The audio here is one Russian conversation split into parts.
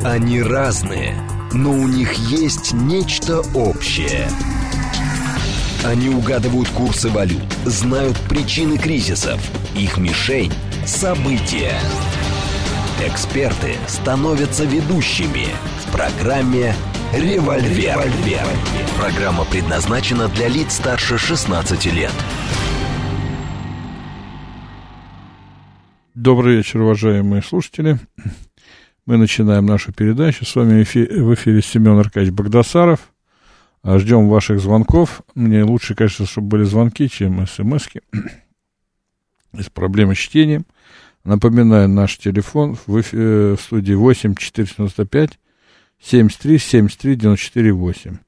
Они разные, но у них есть нечто общее. Они угадывают курсы валют, знают причины кризисов. Их мишень – события. Эксперты становятся ведущими в программе «Револьвер». Программа предназначена для лиц старше 16 лет. Добрый вечер, уважаемые слушатели. Мы начинаем нашу передачу. С вами в эфире Семен Аркадьевич Багдасаров. Ждем ваших звонков. Мне лучше, конечно, чтобы были звонки, чем смски. Есть проблемы с чтением. Напоминаю, наш телефон в студии 8 495 73 73 94 8.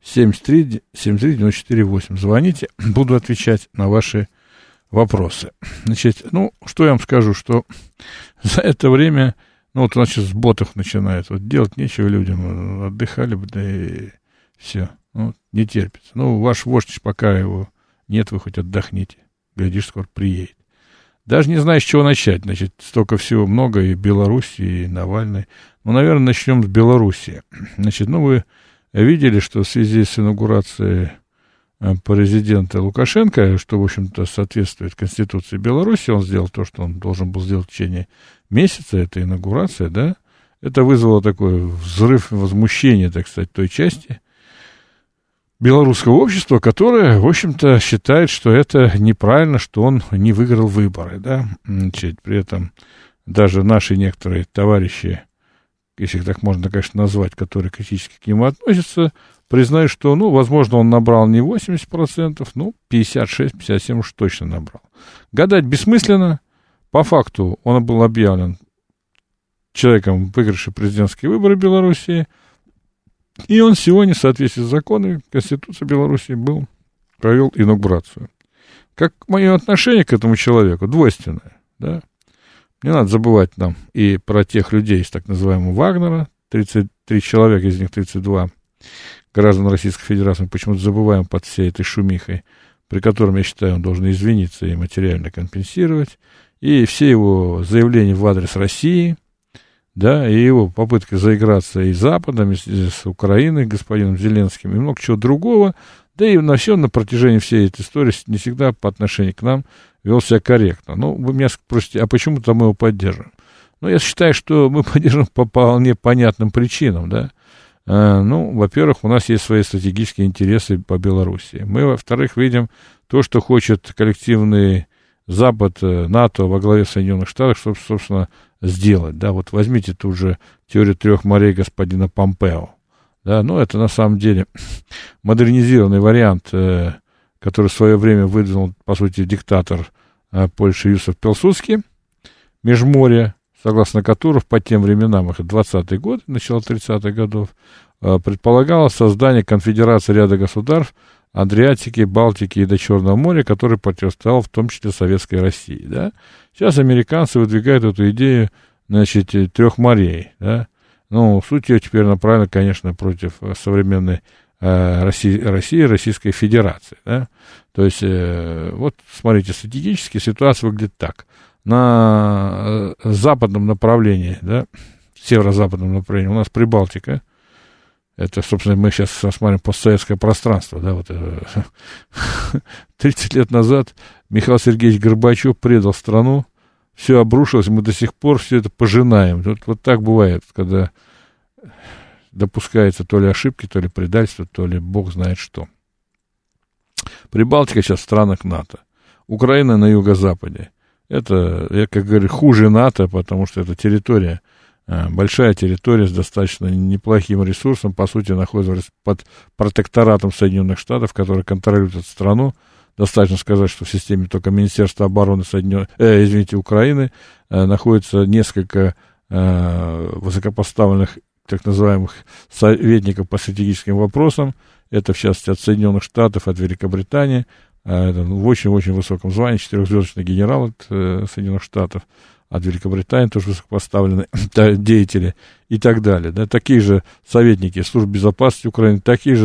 73 73 94 8. Звоните, буду отвечать на ваши вопросы. Значит, что я вам скажу, что за это время, вот у нас сейчас с ботов начинает, делать нечего людям, отдыхали бы, да и все, не терпится. Ваш вождь, пока его нет, вы хоть отдохните, глядишь, скоро приедет. Даже не знаю, с чего начать, значит, столько всего много, и Белоруссии, и Навальный. Наверное, начнем с Белоруссии. Значит, вы видели, что в связи с инаугурацией президента Лукашенко, что, в общем-то, соответствует Конституции Беларуси, он сделал то, что он должен был сделать в течение месяца, это инаугурация, да, это вызвало такой взрыв возмущения, так сказать, той части белорусского общества, которое, в общем-то, считает, что это неправильно, что он не выиграл выборы, да, значит, при этом даже наши некоторые товарищи, если их так можно, конечно, назвать, которые критически к нему относятся, признаю, что, возможно, он набрал не 80%, 56-57% уж точно набрал. Гадать бессмысленно. По факту он был объявлен человеком, выигравшим президентские выборы в Белоруссии, и он сегодня, в соответствии с законами Конституции Беларуси, провел инаугурацию. Как мое отношение к этому человеку двойственное, да? Не надо забывать нам и про тех людей из так называемого Вагнера, 33 человека, из них 32 граждан Российской Федерации, мы почему-то забываем под всей этой шумихой, при котором, я считаю, он должен извиниться и материально компенсировать, и все его заявления в адрес России, да, и его попытка заиграться и с Западом, и с Украиной, господином Зеленским, и много чего другого, да и на протяжении всей этой истории не всегда по отношению к нам вел себя корректно. Вы меня спросите, а почему-то мы его поддерживаем? Я считаю, что мы поддерживаем по вполне понятным причинам, да. Во-первых, у нас есть свои стратегические интересы по Белоруссии. Мы, во-вторых, видим то, что хочет коллективный Запад, НАТО во главе Соединенных Штатов, чтобы, собственно, сделать. Да, возьмите тут же теорию трех морей господина Помпео. Да, это на самом деле модернизированный вариант, который в свое время выдвинул, по сути, диктатор Польши Юсеф Пилсудский, Межморье, согласно которому по тем временам, это 20-е годы, начало 30-х годов, предполагалось создание конфедерации ряда государств Адриатики, Балтики и до Черного моря, который противостоял в том числе Советской России. Да? Сейчас американцы выдвигают эту идею, трех морей. Да? Суть ее теперь направлена, конечно, против современной России, Российской Федерации. Да? То есть, смотрите, стратегически ситуация выглядит так. На западном направлении, да, северо-западном направлении у нас Прибалтика. Это, собственно, мы сейчас рассматриваем постсоветское пространство, да, 30 лет назад Михаил Сергеевич Горбачев предал страну, все обрушилось, мы до сих пор все это пожинаем. Вот так бывает, когда допускается то ли ошибки, то ли предательство, то ли бог знает что. Прибалтика сейчас в странах НАТО. Украина на юго-западе. Это, я как говорю, хуже НАТО, потому что это территория, большая территория с достаточно неплохим ресурсом, по сути, находится под протекторатом Соединенных Штатов, который контролирует эту страну. Достаточно сказать, что в системе только Министерства обороны Украины находится несколько высокопоставленных так называемых советников по стратегическим вопросам. Это, в частности, от Соединенных Штатов, от Великобритании. Это в очень-очень высоком звании, 4-звездочный генерал от Соединенных Штатов, от Великобритании тоже высокопоставленные деятели и так далее. Да, такие же советники служб безопасности Украины, такие же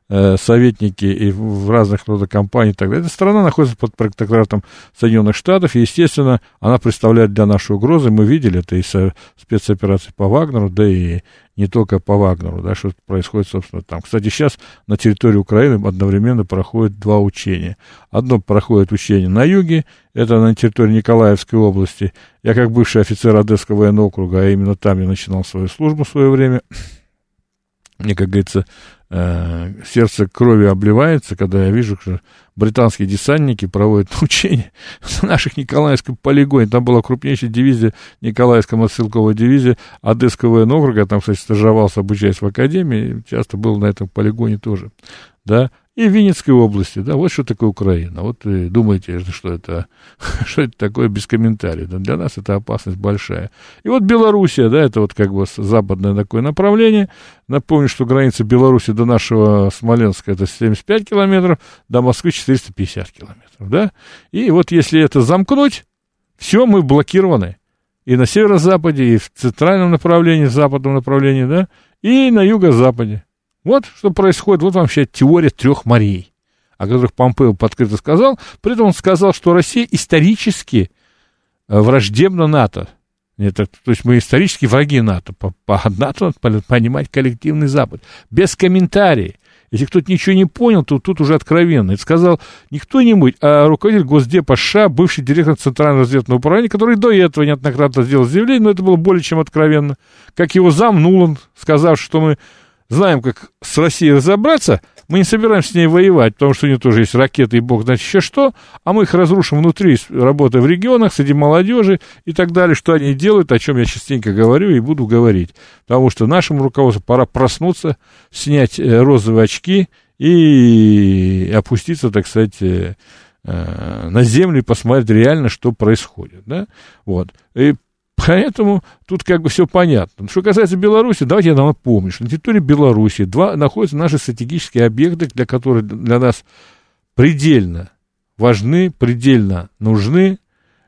советники и в разных родах компаний и так далее. Эта страна находится под протекторатом Соединенных Штатов, и, естественно, она представляет для нашей угрозы. Мы видели это и со спецоперацией по Вагнеру, да и не только по Вагнеру, да, что происходит, собственно, там. Кстати, сейчас на территории Украины одновременно проходят два учения. Одно проходит учение на юге, это на территории Николаевской области. Я как бывший офицер Одесского военного округа, а именно там я начинал свою службу в свое время, мне, как говорится, сердце кровью обливается, когда я вижу, что британские десантники проводят учения на наших Николаевском полигоне. Там была крупнейшая дивизия, Николаевская мотострелковая дивизия Одесского военного округа. Там, кстати, стажировался, обучаясь в академии, часто был на этом полигоне тоже, да. И в Винницкой области, да, вот что такое Украина. Вот вы думаете, что это такое, без комментариев. Да, для нас это опасность большая. И вот Белоруссия, да, это вот как бы западное такое направление. Напомню, что граница Беларуси до нашего Смоленска это 75 километров, до Москвы 450 километров, да. И вот если это замкнуть, все, мы блокированы. И на северо-западе, и в центральном направлении, в западном направлении, да, и на юго-западе. Вот что происходит, вот вам вообще теория трех морей, о которых Помпео открыто сказал. При этом он сказал, что Россия исторически враждебна НАТО. Это, то есть мы исторически враги НАТО. По НАТО надо понимать коллективный Запад. Без комментариев. Если кто-то ничего не понял, то тут уже откровенно. Это сказал не кто-нибудь, а руководитель Госдепа США, бывший директор Центрального разведывательного управления, который до этого неоднократно сделал заявление, но это было более чем откровенно. Как его зам Нуланд, сказав, что мы знаем, как с Россией разобраться, мы не собираемся с ней воевать, потому что у нее тоже есть ракеты и бог знает еще что, а мы их разрушим внутри, работая в регионах, среди молодежи и так далее, что они делают, о чем я частенько говорю и буду говорить. Потому что нашему руководству пора проснуться, снять розовые очки и опуститься, так сказать, на землю и посмотреть реально, что происходит. Да? Вот. И поэтому тут как бы все понятно. Что касается Беларуси, давайте я вам напомню, что на территории Беларуси находятся наши стратегические объекты, которые для нас предельно важны, предельно нужны,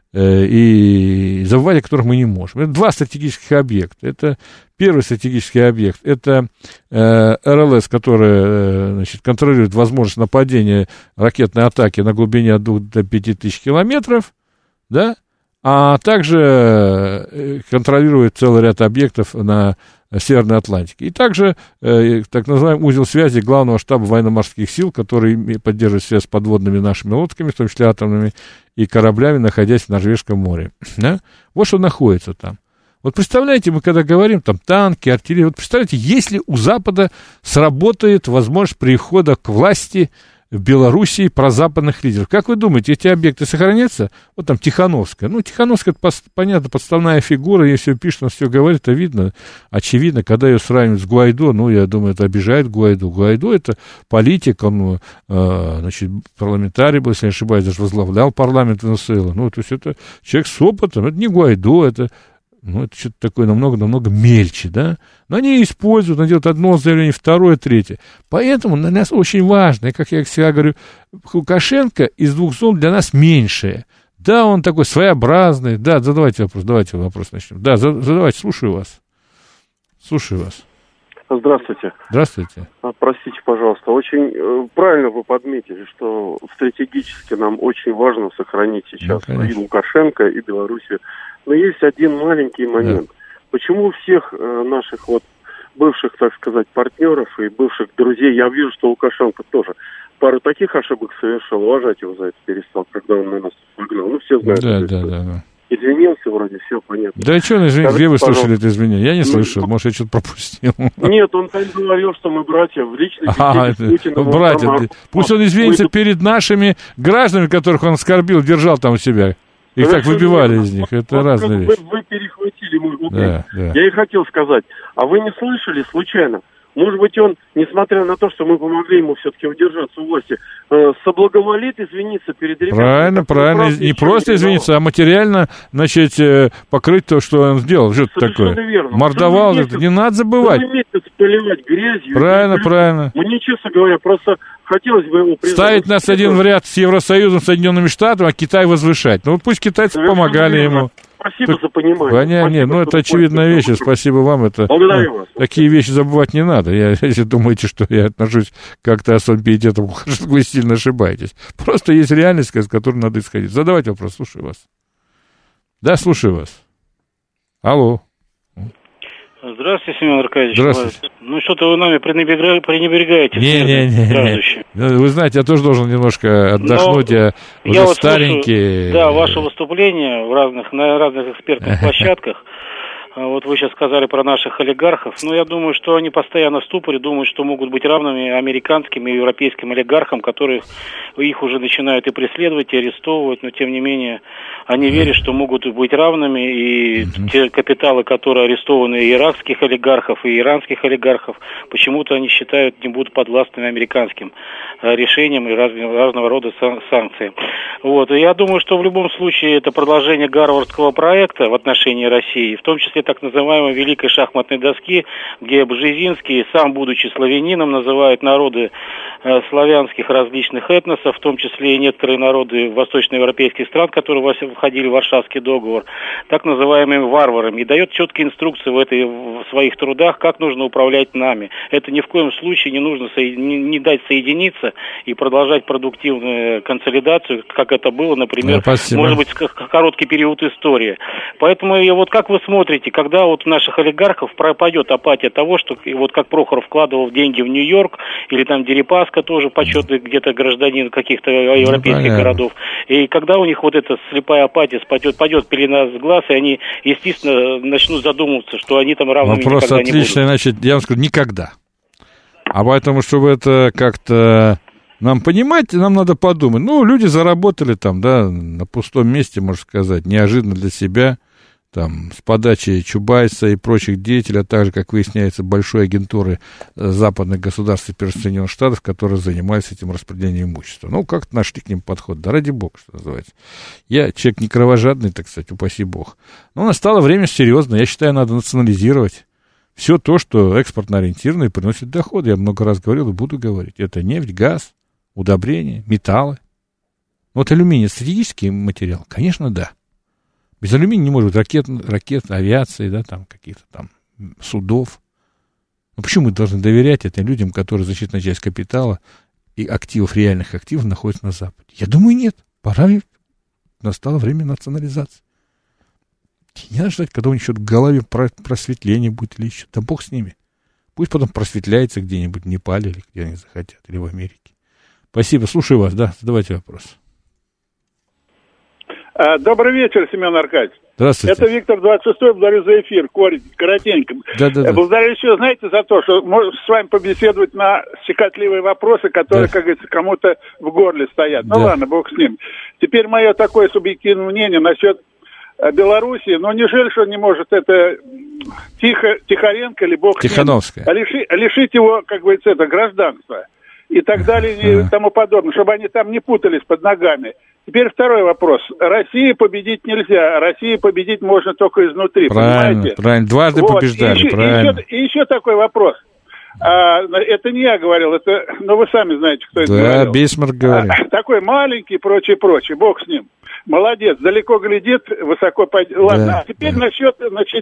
и забывать о которых мы не можем. Это два стратегических объекта. Это первый стратегический объект, это РЛС, который, значит, контролирует возможность нападения ракетной атаки на глубине от 2 до 5 тысяч километров, да, а также контролирует целый ряд объектов на Северной Атлантике. И также так называемый узел связи главного штаба военно-морских сил, который поддерживает связь с подводными нашими лодками, в том числе атомными, и кораблями, находясь в Норвежском море. Да? Вот что находится там. Вот представляете, мы когда говорим там танки, артиллерия, вот представляете, если у Запада сработает возможность прихода к власти в Белоруссии прозападных лидеров. Как вы думаете, эти объекты сохранятся? Вот там Тихановская. Ну, Тихановская, это, понятно, подставная фигура, ей все пишет, она все говорит, это видно, очевидно, когда ее сравнивают с Гуайдо, ну, я думаю, это обижает Гуайдо. Гуайдо — это политик, он, значит, парламентарий был, если не ошибаюсь, даже возглавлял парламент Венесуэлы. Ну, то есть это человек с опытом, это не Гуайдо, это... Ну, это что-то такое намного мельче, да? Но они используют, они делают одно заявление, второе, третье. Поэтому для нас очень важно, и, как я всегда говорю, Лукашенко из двух зон для нас меньшее. Да, он такой своеобразный. Да, давайте вопрос начнем. Да, задавайте, слушаю вас. Здравствуйте. Здравствуйте. Простите, пожалуйста. Очень правильно вы подметили, что стратегически нам очень важно сохранить сейчас и Лукашенко, и Белоруссию. Но есть один маленький момент. Да. Почему у всех наших вот бывших, так сказать, партнеров и бывших друзей, я вижу, что Лукашенко тоже пару таких ошибок совершил, уважать его за это перестал, когда он на нас погнал. Ну, все знают. Да. Извинился, вроде, все понятно. Да что, где вы слышали это извинение? Я не слышал, может, я что-то пропустил. Нет, он там говорил, что мы братья в личной беседе с Путиным. Братья, пусть он извинится перед нашими гражданами, которых он оскорбил, держал там у себя. Их так выбивали из них, это разные вещи. Вы перехватили мой вопрос. Да. Я и хотел сказать, а вы не слышали случайно? Может быть, он, несмотря на то, что мы помогли ему все-таки удержаться у власти, соблаговолит извиниться перед ребятами? Правильно. Не просто извиниться, а материально, значит, покрыть то, что он сделал. Что-то такое. Верно. Мордовал, это не надо забывать. Месяц поливать грязью. Правильно. Мне, честно говоря, просто хотелось бы его признать. Ставить нас один в ряд с Евросоюзом, Соединенными Штатами, а Китай возвышать. Ну, вот пусть китайцы помогали ему. Спасибо за понимание. Нет, это очевидная вещь, спасибо вам. Благодарю вас. Такие вещи забывать не надо. Если думаете, что я отношусь как-то особо пиететом, вы сильно ошибаетесь. Просто есть реальность, из которой надо исходить. Задавайте вопрос, слушаю вас. Да, слушаю вас. Алло. Здравствуйте, Семен Аркадьевич. Здравствуйте. Что-то вы нами пренебрегаете. Не. Вы знаете, я тоже должен немножко отдохнуть. Я уже старенький. Слушаю, ваше выступление на разных экспертных площадках. Вот вы сейчас сказали про наших олигархов. Я думаю, что они постоянно в ступоре, думают, что могут быть равными американским и европейским олигархам, которых их уже начинают и преследовать, и арестовывать, но тем не менее они верят, что могут быть равными, и те капиталы, которые арестованы и иракских олигархов, и иранских олигархов, почему-то они считают, не будут подвластными американским решениям и разного рода санкциям. И я думаю, что в любом случае это продолжение Гарвардского проекта в отношении России, в том числе так называемой великой шахматной доски, где Бжезинский, сам будучи славянином, называет народы славянских различных этносов, в том числе и некоторые народы восточноевропейских стран, которые входили в Варшавский договор, так называемыми варварами, и дает четкие инструкции в своих трудах, как нужно управлять нами. Это ни в коем случае не нужно не дать соединиться и продолжать продуктивную консолидацию, как это было, например, может быть, короткий период истории. Поэтому как вы смотрите, когда у наших олигархов пропадет апатия того, что как Прохоров вкладывал деньги в Нью-Йорк, или там Дерипаска тоже почетный где-то гражданин каких-то европейских городов, и когда у них эта слепая апатия падет пелена с глаз, и они, естественно, начнут задумываться, что они там равными вопрос никогда не будут. Вопрос отличный, значит, я вам скажу, никогда. А поэтому, чтобы это как-то нам понимать, нам надо подумать. Люди заработали там, на пустом месте, можно сказать, неожиданно для себя, с подачи Чубайса и прочих деятелей, а также, как выясняется, большой агентуры западных государств и Соединенных Штатов, которые занимались этим распределением имущества. Как-то нашли к ним подход. Да ради бога, что называется. Я человек не кровожадный, так сказать, упаси бог. Но настало время серьезно. Я считаю, надо национализировать все то, что экспортно ориентировано и приносит доходы. Я много раз говорил и буду говорить. Это нефть, газ, удобрения, металлы. Алюминий — стратегический материал? Конечно, да. Без алюминия не может быть ракет, авиации, каких-то судов. Почему мы должны доверять этим людям, которые значительная часть капитала и активов, реальных активов, находятся на Западе? Я думаю, нет. Настало время национализации. Не надо ждать, когда у них что-то в голове просветление будет или еще. Да бог с ними. Пусть потом просветляется где-нибудь в Непале или где они захотят, или в Америке. Спасибо. Слушаю вас. Да, задавайте вопрос. Добрый вечер, Семен Аркадьевич. Здравствуйте. Это Виктор 26-й, благодарю за эфир, коротенько. Да. Благодарю еще, знаете, за то, что можно с вами побеседовать на щекотливые вопросы, которые, как говорится, кому-то в горле стоят. Ладно, бог с ним. Теперь мое такое субъективное мнение насчет Белоруссии. Неужели, что не может это Тихоренко или бог Тихановская с ним лишить его, как говорится, гражданства и так далее и тому подобное, чтобы они там не путались под ногами. Теперь второй вопрос. России победить нельзя. России победить можно только изнутри. Понимаете? Правильно. Дважды побеждали. Правильно. И еще такой вопрос. Это не я говорил, вы сами знаете, кто это говорил. Да, Бисмарк говорил. Такой маленький, прочее. Бог с ним. Молодец. Далеко глядит, высоко пойдет. Ладно, теперь насчет,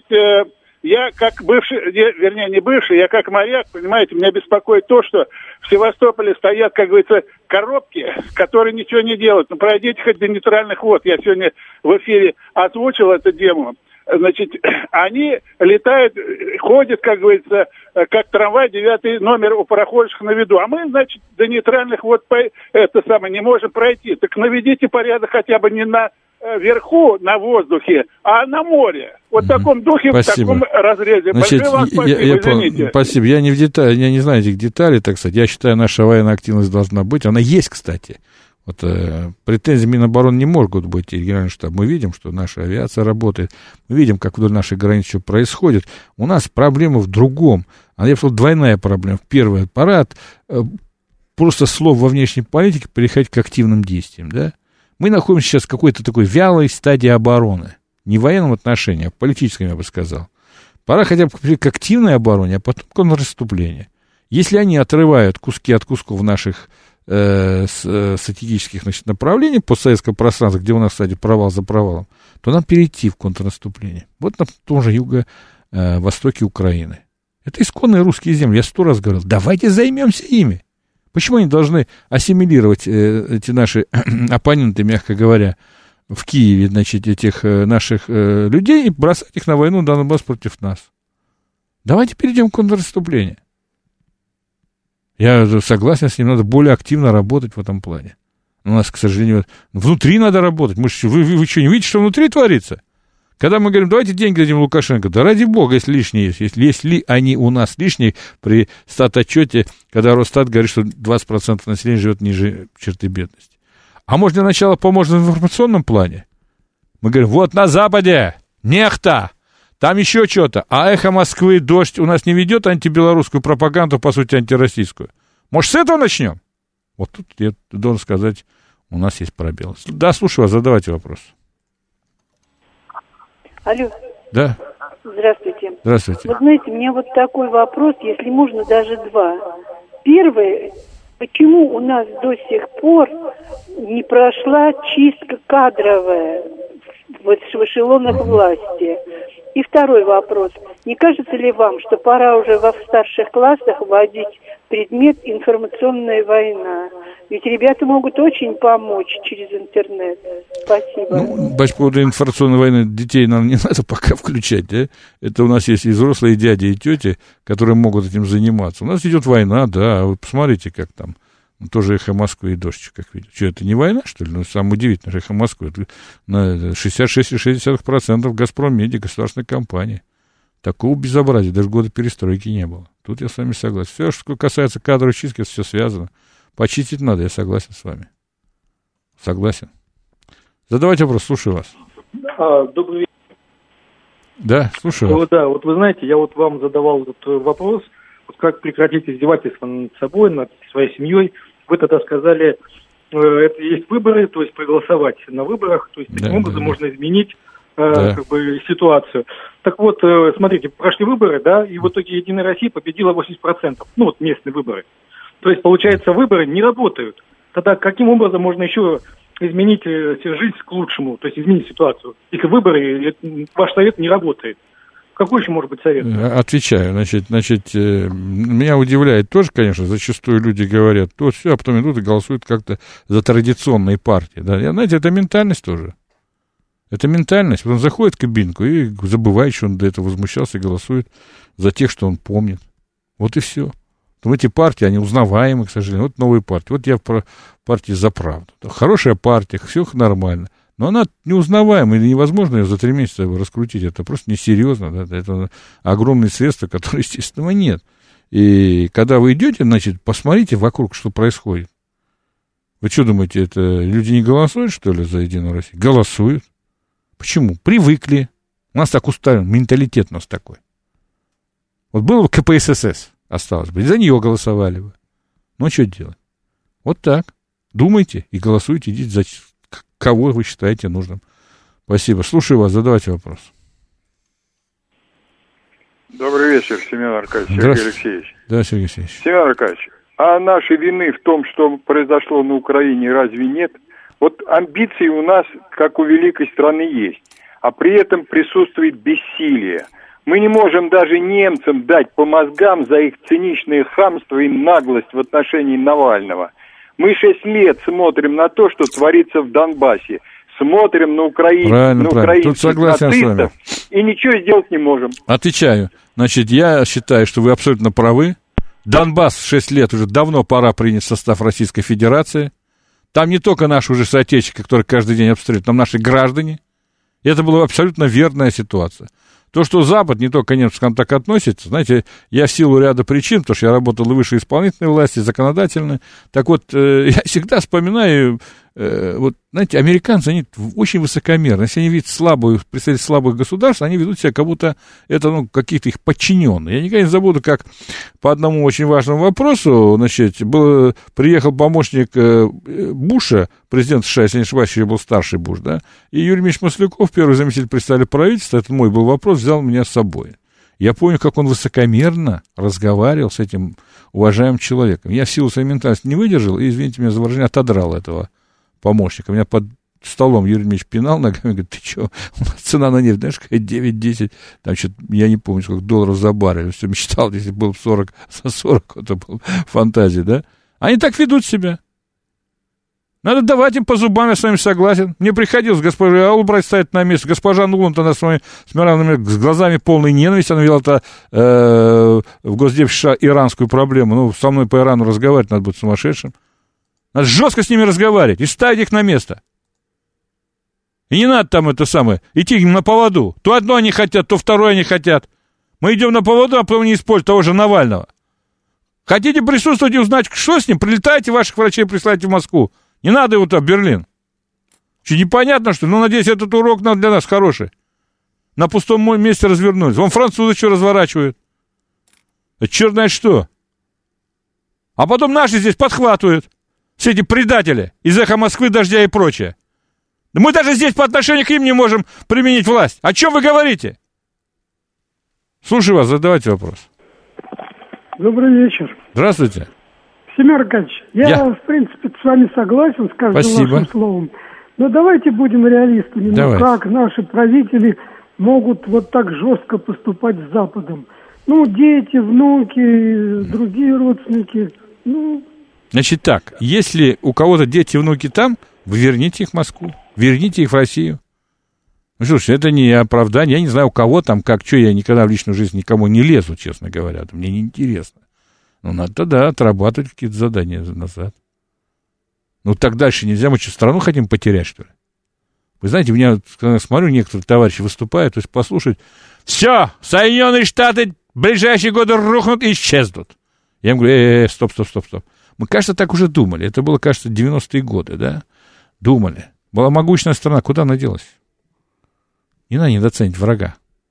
я как бывший, не бывший, я как моряк, понимаете, меня беспокоит то, что в Севастополе стоят, как говорится, коробки, которые ничего не делают. Пройдите хоть до нейтральных вод. Я сегодня в эфире озвучил эту тему. Они летают, ходят, как говорится, как трамвай, 9 номер у пароходящих на виду. А мы, до нейтральных вод не можем пройти. Так наведите порядок хотя бы не на вверху, на воздухе, а на море. В таком духе, спасибо. В таком разрезе. Большое вам спасибо, извините. Спасибо. Я не в детали, я не знаю этих деталей, так сказать. Я считаю, наша военная активность должна быть. Она есть, кстати. Претензий Минобороны не могут быть и Генеральный штаб. Мы видим, что наша авиация работает. Мы видим, как вдоль нашей границы что происходит. У нас проблема в другом. Я сказал, двойная проблема. Первая, пора просто слов во внешней политике переходить к активным действиям, да? Мы находимся сейчас в какой-то такой вялой стадии обороны. Не в военном отношении, а в политическом, я бы сказал. Пора хотя бы к активной обороне, а потом к контрнаступлению. Если они отрывают куски от кусков наших стратегических направлений постсоветского пространства, где у нас, кстати, провал за провалом, то нам перейти в контрнаступление. Вот на том же юго-востоке Украины. Это исконные русские земли. Я 100 раз говорил, давайте займемся ими. Почему они должны ассимилировать эти наши оппоненты, мягко говоря, в Киеве, значит, этих наших людей и бросать их на войну Донбасс против нас? Давайте перейдем к контрнаступлению. Я согласен с ним, надо более активно работать в этом плане. У нас, к сожалению, внутри надо работать. Вы что, не видите, что внутри творится? Когда мы говорим, давайте деньги дадим Лукашенко, да ради бога, если лишние есть. Если они у нас лишние, при статотчете, когда Росстат говорит, что 20% населения живет ниже черты бедности. А может, для начала поможет в информационном плане? Мы говорим, вот на Западе, нехта, там еще что-то. А «Эхо Москвы», «Дождь» у нас не ведет антибелорусскую пропаганду, по сути, антироссийскую. Может, с этого начнем? Вот тут я должен сказать, у нас есть пробел. Да, слушаю вас, задавайте вопрос. Алло. Да. Здравствуйте. Здравствуйте. Вы знаете, мне вот такой вопрос, если можно, даже два. Первый, почему у нас до сих пор не прошла чистка кадровая в эшелонах власти? И второй вопрос. Не кажется ли вам, что пора уже во старших классах вводить предмет «информационная война»? Ведь ребята могут очень помочь через интернет. Спасибо. Ну, по поводу информационной войны детей нам не надо пока включать, да? Это у нас есть и взрослые дяди, и тети, которые могут этим заниматься. У нас идет война, да, вы посмотрите, как там. Тоже «Эхо Москвы» и «Дождь», как видите. Что, это не война, что ли? Ну, самое удивительное, «Эхо Москвы». Это на 66,6% «Газпроммеди», государственной компании. Такого безобразия даже года перестройки не было. Тут я с вами согласен. Все, что касается кадровой чистки, это все связано. Почистить надо, я согласен с вами. Согласен. Задавайте вопрос, слушаю вас. Добрый вечер. Да, слушаю вас. Да, вот вы знаете, я вот вам задавал этот вопрос, вот как прекратить издевательство над собой, над своей семьей. Вы тогда сказали, это есть выборы, то есть проголосовать на выборах, то есть таким образом можно изменить как бы ситуацию. Так вот, смотрите, прошли выборы, да, и в итоге «Единая Россия» победила 80%, ну вот местные выборы. То есть, получается, выборы не работают. Тогда каким образом можно еще изменить жизнь к лучшему, то есть изменить ситуацию, если выборы, ваш совет не работает? Какой еще может быть совет? Отвечаю. Значит, меня удивляет тоже, конечно, зачастую люди говорят, то все, а потом идут и голосуют как-то за традиционные партии. Да? Знаете, это ментальность тоже. Это ментальность. Он заходит в кабинку и забывает, что он до этого возмущался и голосует за тех, что он помнит. Вот и все. Но эти партии, они узнаваемы, к сожалению. Вот новые партии. Вот я про партии «За правду». Хорошая партия, все нормально. Но она неузнаваема, или невозможно ее за 3 месяца раскрутить. Это просто несерьезно. Да? Это огромные средства, которые, естественно, нет. И когда вы идете, значит, посмотрите вокруг, что происходит. Вы что думаете, это люди не голосуют, что ли, за «Единую Россию»? Голосуют. Почему? Привыкли. У нас так устроен, менталитет у нас такой. Вот было бы КПСС, осталось бы, за нее голосовали бы. Ну, что делать? Вот так. Думайте и голосуйте, идите за кого вы считаете нужным. Спасибо. Слушаю вас, задавайте вопрос. Добрый вечер, Семен Аркадьевич, Сергей Алексеевич. Да, Сергей Алексеевич. Семен Аркадьевич, а нашей вины в том, что произошло на Украине, разве нет? Вот амбиции у нас, как у великой страны, есть, а при этом присутствует бессилие. Мы не можем даже немцам дать по мозгам за их циничное хамство и наглость в отношении Навального. Мы 6 лет смотрим на то, что творится в Донбассе. Смотрим на украинцев, Тут согласен с вами. И ничего сделать не можем. Отвечаю. Значит, я считаю, что вы абсолютно правы. Донбасс 6 лет уже давно пора принять в состав Российской Федерации. Там не только наши уже соотечественники, которые каждый день обстреливают, там наши граждане. И это была абсолютно верная ситуация. То, что Запад не только к немцам так относится, знаете, я в силу ряда причин, потому что я работал и в высшей исполнительной власти, и законодательной, так вот, я всегда вспоминаю, вот, знаете, американцы, они очень высокомерны. Если они видят представителей слабых государств, они ведут себя, как будто это, какие-то их подчиненные. Я никогда не забуду, как по одному очень важному вопросу, значит, приехал помощник Буша, президент США, если не ошибаюсь, еще был старший Буш, да, и Юрий Ильич Масляков, первый заместитель председателя правительства, это мой был вопрос, взял меня с собой. Я помню, как он высокомерно разговаривал с этим уважаемым человеком. Я в силу своей ментальности не выдержал и, извините меня за выражение, отодрал этого помощника. Меня столом Юрий Дмитриевич пинал ногами, говорит, ты что, у нас цена на нефть, знаешь, какая 9-10, там что-то, я не помню, сколько долларов за баррель, все мечтал, если было 40, за 40, это была фантазия, да? Они так ведут себя. Надо давать им по зубам, я с вами согласен. Мне приходилось госпожа Аулбрайт ставить на место. Госпожа Нуланд, она с глазами полной ненависти, она вела в Госдепе США иранскую проблему. Ну, со мной по Ирану разговаривать надо быть сумасшедшим. Надо жестко с ними разговаривать и ставить их на место. И не надо там идти им на поводу. То одно они хотят, то второе они хотят. Мы идем на поводу, а потом не используем того же Навального. Хотите присутствовать и узнать, что с ним? Прилетайте, ваших врачей присылайте в Москву. Не надо его в Берлин. Что, непонятно, что ли? Ну, надеюсь, этот урок для нас хороший. На пустом месте развернулись. Вон французы что разворачивают. Это черт знает что. А потом наши здесь подхватывают. Все эти предатели из «Эхо Москвы», «Дождя» и прочее. Да мы даже здесь по отношению к ним не можем применить власть. О чем вы говорите? Слушаю вас, задавайте вопрос. Добрый вечер. Здравствуйте. Семен Аркадьевич, я в принципе с вами согласен с каждым вашим словом. Но давайте будем реалистами. Ну как наши правители могут вот так жестко поступать с Западом? Ну, дети, внуки, другие родственники. Ну... Значит так, если у кого-то дети, внуки там, вы верните их в Москву, верните их в Россию. Ну, слушай, это не оправдание, я не знаю, у кого там, как, что, я никогда в личную жизнь никому не лезу, честно говоря, мне неинтересно. Ну, надо тогда отрабатывать какие-то задания назад. Ну, так дальше нельзя, мы что, страну хотим потерять, что ли? Вы знаете, меня, когда я смотрю, некоторые товарищи выступают, то есть послушать, все, Соединенные Штаты в ближайшие годы рухнут и исчезнут. Я им говорю, стоп. Мы, кажется, так уже думали, это было, кажется, 90-е годы, да? Думали. Была могучная страна, куда она делась? Не надо недооценить врага.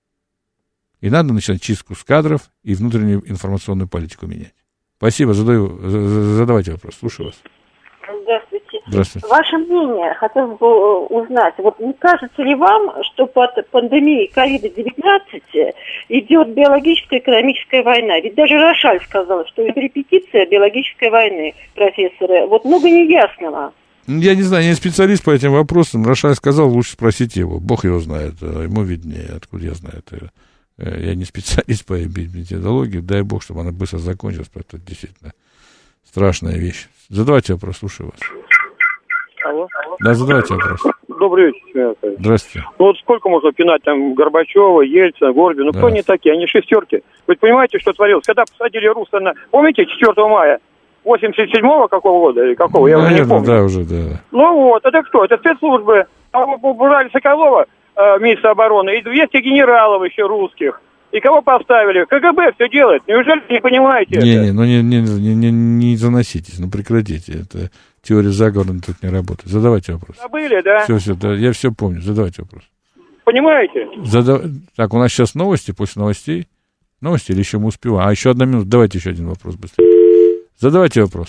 И надо начинать чистку с кадров и внутреннюю информационную политику менять. Спасибо, задавайте вопрос, слушаю вас. Здравствуйте. Ваше мнение хотелось бы узнать. Вот не кажется ли вам, что под пандемией COVID-19 идет биологическая экономическая война? Ведь даже Рошаль сказал, что это репетиция биологической войны, профессоры. Вот много неясного. Я не знаю, я не специалист по этим вопросам. Рошаль сказал, лучше спросите его. Бог его знает, ему виднее, откуда я знаю это. Я не специалист по методологии, дай бог, чтобы она быстро закончилась, потому что это действительно страшная вещь. Задавайте вопрос, слушаю вас. Алло. Да, задавайте вопрос. Добрый вечер, Семен Аркадьевич. Здравствуйте. Ну вот сколько можно пинать там Горбачева, Ельцина, Горбина? Ну кто они такие? Они шестерки. Вы понимаете, что творилось? Когда посадили Руслана, помните, 4 мая 87-го какого года или какого? Я уже не помню. Да, уже, да. Ну вот, это кто? Это спецслужбы. Убрали Соколова, министра обороны, и 200 генералов еще русских. И кого поставили? КГБ все делает. Неужели не понимаете это? Не заноситесь, прекратите. Это теория заговора тут не работает. Задавайте вопрос. Забыли, да? Все, да, я все помню. Задавайте вопрос. Понимаете? Так, у нас сейчас новости, после новостей. Новости или еще мы успеваем? А еще одна минута. Давайте еще один вопрос быстрее. Задавайте вопрос.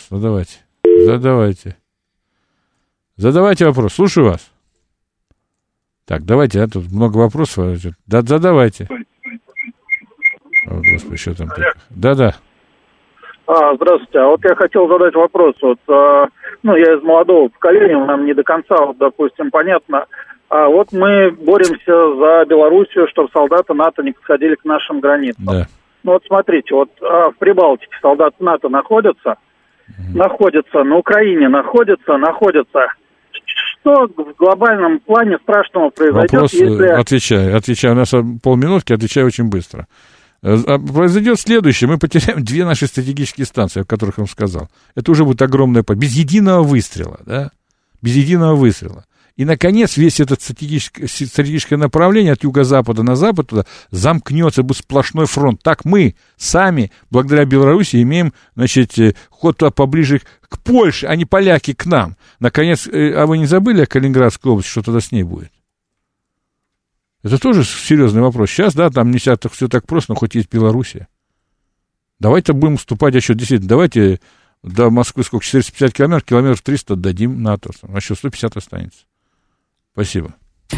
Задавайте вопрос. Слушаю вас. Так, давайте, тут много вопросов. Да, задавайте. О, Господи, что там такое? Да. Здравствуйте. А вот я хотел задать вопрос. Вот, я из молодого поколения, нам не до конца, допустим, понятно. Вот мы боремся за Белоруссию, чтобы солдаты НАТО не подходили к нашим границам. Да. Ну вот смотрите, в Прибалтике солдаты НАТО находятся, на Украине находятся. Что в глобальном плане страшного произойдет, вопрос, если... Отвечаю. У нас полминутки, отвечаю очень быстро. Произойдет следующее. Мы потеряем 2 наши стратегические станции, о которых я вам сказал. Это уже будет огромная победа. Без единого выстрела, да? Без единого выстрела. И, наконец, весь этот стратегическое направление от юго-запада на запад туда замкнется, будет сплошной фронт. Так мы сами, благодаря Беларуси, имеем, ход туда поближе к Польше, а не поляки к нам. Наконец, а вы не забыли о Калининградской области, что тогда с ней будет? Это тоже серьезный вопрос. Сейчас, да, там не все так просто, но хоть есть Белоруссия. Давайте будем уступать еще, действительно, давайте до Москвы сколько, 450 километров 300 отдадим НАТО, а еще 150 останется. Спасибо.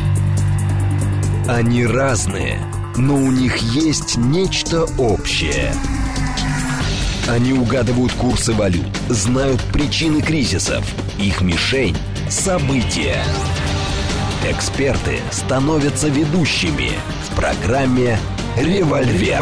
Они разные, но у них есть нечто общее. Они угадывают курсы валют, знают причины кризисов. Их мишень – события. Эксперты становятся ведущими в программе «Револьвер».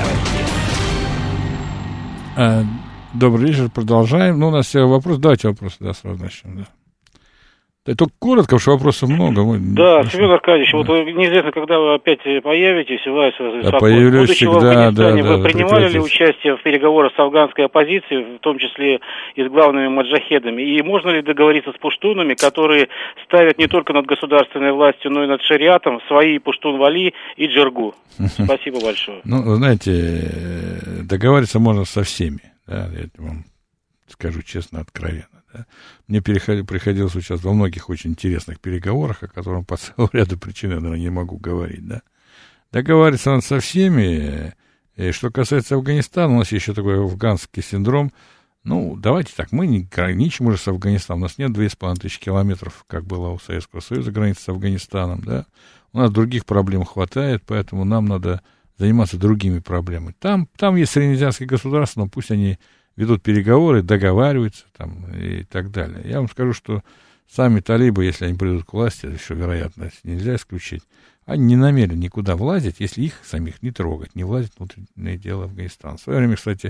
Добрый вечер, продолжаем. Ну, у нас вопрос. Давайте вопросы, да, сразу начнем, да. Да, только коротко, потому что вопросов много. Да, Семен Аркадьевич, вот неизвестно, когда вы опять появитесь, появлюсь всегда, вы принимали ли участие в переговорах с афганской оппозицией, в том числе и с главными маджахедами? И можно ли договориться с пуштунами, которые ставят не только над государственной властью, но и над шариатом свои пуштун-вали и джиргу? Спасибо большое. Ну, знаете, договориться можно со всеми, да, я вам скажу честно, откровенно. Да. Мне приходилось участвовать во многих очень интересных переговорах, о которых по целому ряду причин я, наверное, не могу говорить. Да. Договариваться надо со всеми. И что касается Афганистана, у нас есть еще такой афганский синдром. Ну, давайте так, мы не граничим уже с Афганистаном. У нас нет 2500 километров, как было у Советского Союза, граница с Афганистаном. Да. У нас других проблем хватает, поэтому нам надо заниматься другими проблемами. Там есть среднеазиатские государства, но пусть они ведут переговоры, договариваются там, и так далее. Я вам скажу, что сами талибы, если они придут к власти, еще вероятность нельзя исключить, они не намерены никуда влазить, если их самих не трогать, не влазить в внутреннее дело Афганистана. В свое время, кстати,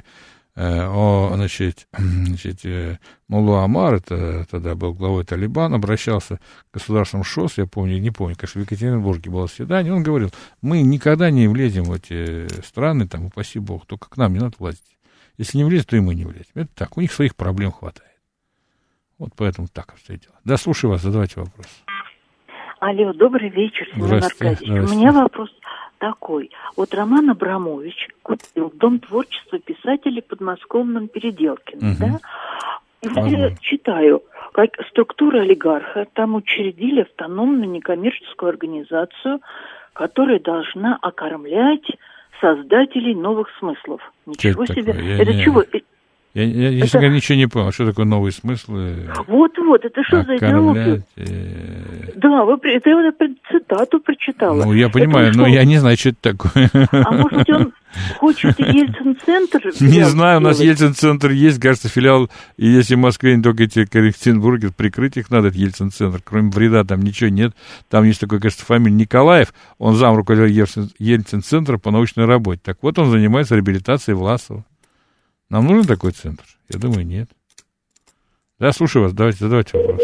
Мулла Амар, это тогда был главой Талибана, обращался к государствам ШОС, я помню, не помню, конечно, в Екатеринбурге было заседание, он говорил, мы никогда не влезем в эти страны, там, упаси Бог, только к нам не надо влазить. Если не влезет, то и мы не влезем. Это так, у них своих проблем хватает. Вот поэтому так обстоит дело. Да, слушаю вас, задавайте вопрос. Алло, добрый вечер, Семен Аркадьевич. У меня вопрос такой. Вот Роман Абрамович купил Дом творчества писателей в подмосковном Переделкино, да? И вот я читаю, как структура олигарха там учредили автономную некоммерческую организацию, которая должна окормлять создателей новых смыслов. Ничего себе. Это чего? Я ничего не понял. Что такое новые смыслы? Вот, это что за идеология? Да, я цитату прочитала. Ну, я понимаю, но я не знаю, что это такое. А может быть, он хочет Ельцин-центр? Не знаю, у нас Ельцин-центр есть, кажется, филиал, и если в Москве не только эти Екатеринбурге, прикрыть их надо, этот Ельцин-центр. Кроме вреда там ничего нет. Там есть такой, кажется, фамилия Николаев, он зам руководителя Ельцин-центра по научной работе. Так вот, он занимается реабилитацией Власова. Нам нужен такой центр? Я думаю, нет. Да, слушаю вас, задавайте вопрос.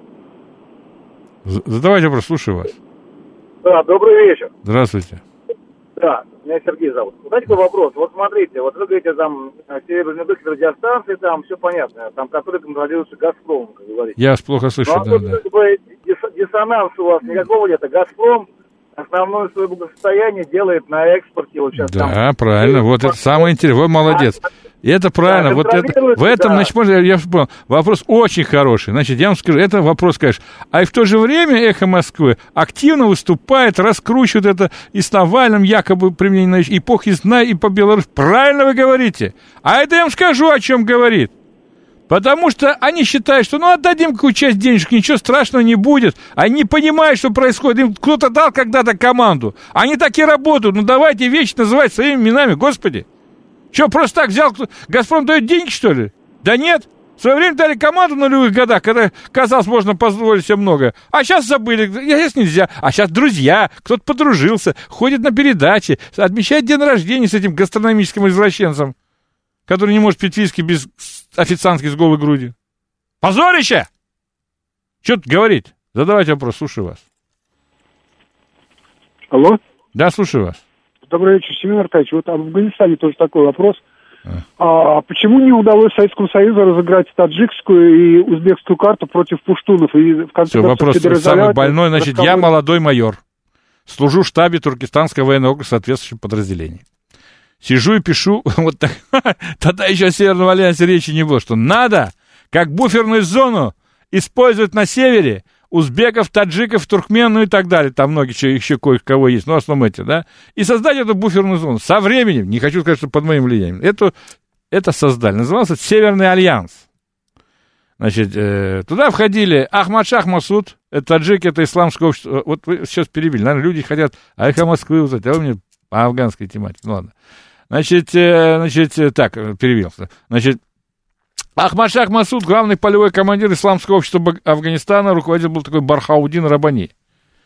Задавайте вопрос, слушаю вас. Да, добрый вечер. Здравствуйте. Да, меня Сергей зовут. Знаете, какой вопрос? Вот смотрите, вот вы говорите, там, Северные Духи радиостанции, там все понятно, там, которые контролируются «Газпромом», как говорите. Я вас плохо слышу, да. Как бы диссонанс у вас никакого нет. «Газпром» основное свое благосостояние делает на экспорте. Вот сейчас да, там, правильно, вот это самое интересное, вы молодец. И это правильно, да, вот это, в этом, да. Значит, можно, я понял, вопрос очень хороший. Значит, я вам скажу, это вопрос, конечно. А и в то же время «Эхо Москвы» активно выступает, раскручивает это и с Навальным якобы применение эпохи сна и по Беларуси. Правильно вы говорите. А это я вам скажу, о чем говорит. Потому что они считают, что отдадим какую-то часть денежек, ничего страшного не будет. Они не понимают, что происходит. Им кто-то дал когда-то команду. Они так и работают. Давайте вещи называть своими именами, господи. Что, просто так взял? «Газпром» дает деньги, что ли? Да нет. В свое время дали команду в нулевых годах, когда, казалось, можно позволить себе многое. А сейчас забыли, сейчас нельзя. А сейчас друзья, кто-то подружился, ходит на передачи, отмечает день рождения с этим гастрономическим извращенцем, который не может пить виски без официантки с голой грудью. Позорище! Что тут говорить? Задавайте вопрос, слушаю вас. Алло? Да, слушаю вас. Добрый вечер, Семен Аркадьевич. Вот в Афганистане тоже такой вопрос. А почему не удалось Советскому Союзу разыграть таджикскую и узбекскую карту против пуштунов? И в конце концов, вопрос самый больной. Значит, я молодой майор. Служу в штабе Туркестанского военного округа соответствующем подразделении. Сижу и пишу, вот так, тогда еще о Северном альянсе речи не было, что надо, как буферную зону, использовать на севере узбеков, таджиков, туркмен, ну и так далее. Там многие еще кое-кого есть, но в основном эти, да. И создать эту буферную зону. Со временем, не хочу сказать, что под моим влиянием, это создали. Назывался Северный альянс. Значит, туда входили Ахмад-Шах Масуд, это таджики, это исламское общество. Вот вы сейчас перебили. Наверное, люди хотят «Эхо Москвы» узнать, а вы мне по афганской тематике. Ну ладно. Значит, так, перевел. Значит, Ахмад-Шах Масуд, главный полевой командир исламского общества Афганистана, руководитель был такой Бархаудин Рабани.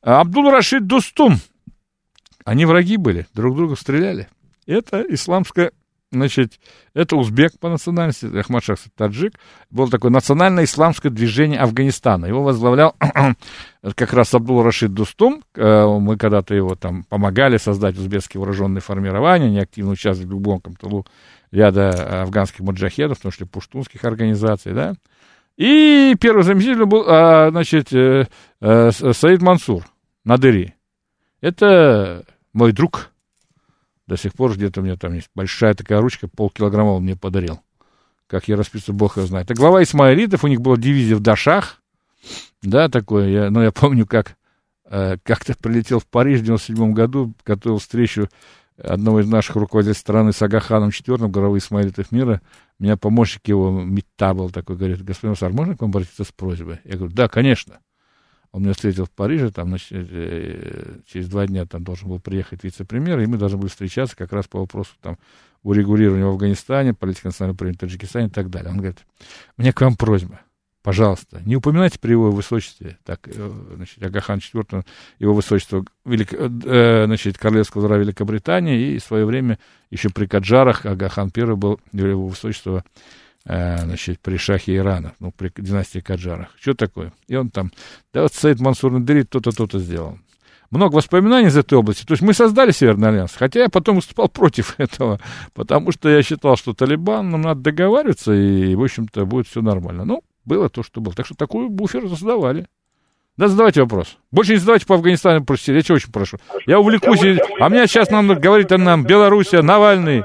Абдул-Рашид Достум. Они враги были, друг друга стреляли. Это исламская, значит, это узбек по национальности, Ахмад Шахзад таджик. Было такое национальное исламское движение Афганистана. Его возглавлял как раз Абдул-Рашид Достум. Мы когда-то его там помогали создать узбекские вооруженные формирования, они активно участвовали в глубоком тылу ряда афганских маджахедов, в том числе пуштунских организаций, да. И первый заместитель был, значит, Саид Мансур Надыри. Это мой друг. До сих пор где-то у меня там есть большая такая ручка, полкилограмма он мне подарил. Как я расписываю, бог его знает. Это глава исмаилитов, у них была дивизия в Дашах. Да, такое. Я помню, как-то прилетел в Париж в 97 году, готовил встречу одного из наших руководителей страны с Агаханом IV, главой исмаилитов мира. У меня помощник его, Митта был такой, говорит: господин Мусар, можно к вам обратиться с просьбой? Я говорю: да, конечно. Он меня встретил в Париже, там, значит, через 2 дня там должен был приехать вице-премьер, и мы должны были встречаться как раз по вопросу там урегулирования в Афганистане, политики национального управления в Таджикистане и так далее. Он говорит: мне к вам просьба, пожалуйста, не упоминайте при его высочестве, так, значит, Агахан IV, его высочество, значит, королевского двора Великобритании, и в свое время еще при Каджарах Агахан I был его высочество, значит, при шахе Ирана, ну, при династии Каджарах. Что такое? И он там: да вот Саид Мансур Надыри то-то, то-то сделал. Много воспоминаний из этой области. То есть мы создали Северный альянс, хотя я потом выступал против этого, потому что я считал, что Талибан, нам надо договариваться, и, в общем-то, будет все нормально. Ну, было то, что было. Так что такую буфер создавали. Да, задавайте вопрос. Больше не задавайте по Афганистану, просто я тебя очень прошу. Я увлекусь, а мне сейчас нам говорит нам Белоруссия, Навальный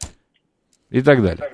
и так далее.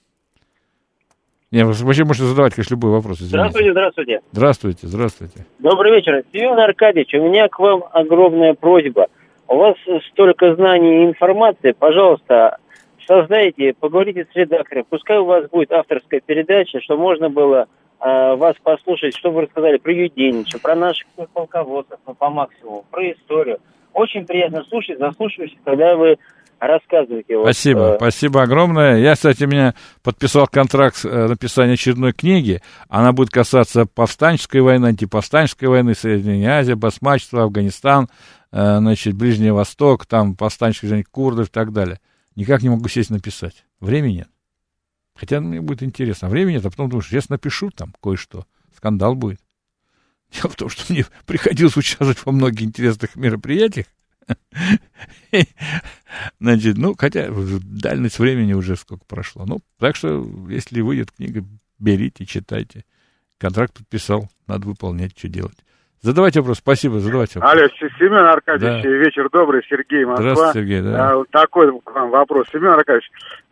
Не, вообще можете задавать, конечно, любой вопрос. Извините. Здравствуйте. Здравствуйте, здравствуйте. Добрый вечер. Семен Аркадьевич, у меня к вам огромная просьба. У вас столько знаний и информации. Пожалуйста, создайте, поговорите с редактором. Пускай у вас будет авторская передача, чтобы можно было вас послушать, что вы рассказали про Юденича, про наших полководцев, по максимуму, про историю. Очень приятно слушать, заслушиваюсь, когда вы рассказывайте. Спасибо, спасибо огромное. Я, кстати, подписал контракт написания очередной книги. Она будет касаться повстанческой войны, антиповстанческой войны, Средняя Азия, басмачество, Афганистан, значит, Ближний Восток, там повстанческое движение курдов и так далее. Никак не могу сесть написать. Времени нет. Хотя мне будет интересно. Времени нет, а потом думаешь, если напишу там кое-что, скандал будет. Дело в том, что мне приходилось участвовать во многих интересных мероприятиях. Значит, ну, хотя дальность времени уже сколько прошло. Ну, так что, если выйдет книга, берите, читайте. Контракт подписал, надо выполнять, что делать. Задавайте вопрос, спасибо, задавайте вопрос. Алло, Семен Аркадьевич, да. Вечер добрый, Сергей, Москва. Здравствуйте, Сергей, да. Такой к вам вопрос. Семен Аркадьевич,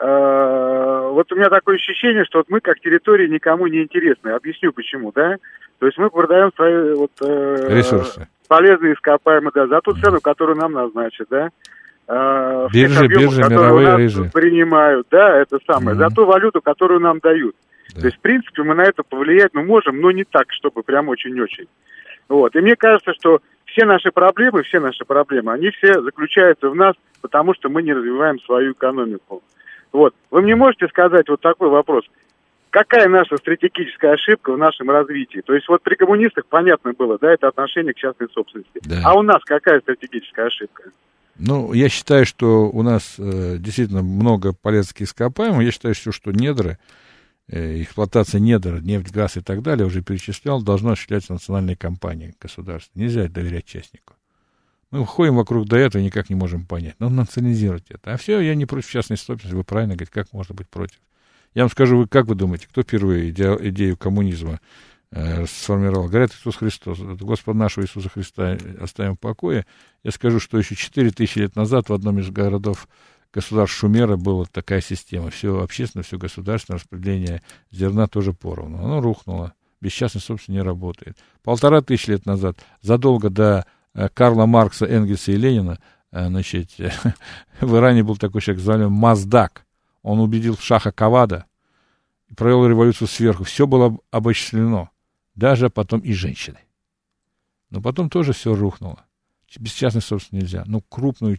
вот у меня такое ощущение, что вот мы как территория никому не интересны. Объясню почему, да? То есть мы продаем свои ресурсы. Полезные ископаемые, да, за ту цену, которую нам назначат, да. Биржи, мировые биржи. Принимают, да, это самое, за ту валюту, которую нам дают. Да. То есть, в принципе, мы на это повлиять можем, но не так, чтобы прям очень-очень. Вот. И мне кажется, что все наши проблемы, они все заключаются в нас, потому что мы не развиваем свою экономику. Вот. Вы мне можете сказать вот такой вопрос? Какая наша стратегическая ошибка в нашем развитии? То есть вот при коммунистах понятно было, да, это отношение к частной собственности. Да. А у нас какая стратегическая ошибка? Ну, я считаю, что у нас действительно много полезных ископаемых. Я считаю, что недры, эксплуатация недр, нефть, газ и так далее, уже перечислял, должно осуществляться национальной компанией государственной. Нельзя доверять частнику. Мы ходим вокруг до этого и никак не можем понять. Надо национализировать это. А все, я не против частной собственности. Вы правильно говорите, как можно быть против? Я вам скажу, как вы думаете, кто впервые идею коммунизма сформировал? Говорят, Иисус Христос. Господа нашего Иисуса Христа оставим в покое. Я скажу, что еще 4000 лет назад в одном из городов государств Шумера была такая система. Все общественное, все государственное распределение зерна тоже поровну. Оно рухнуло. Без частной собственности не работает. 1500 лет назад, задолго до Карла Маркса, Энгельса и Ленина, значит, в Иране был такой человек, звали Маздак. Он убедил шаха Кавада и провел революцию сверху. Все было обобщено. Даже потом и женщины. Но потом тоже все рухнуло. Без частной собственности нельзя. Ну, крупные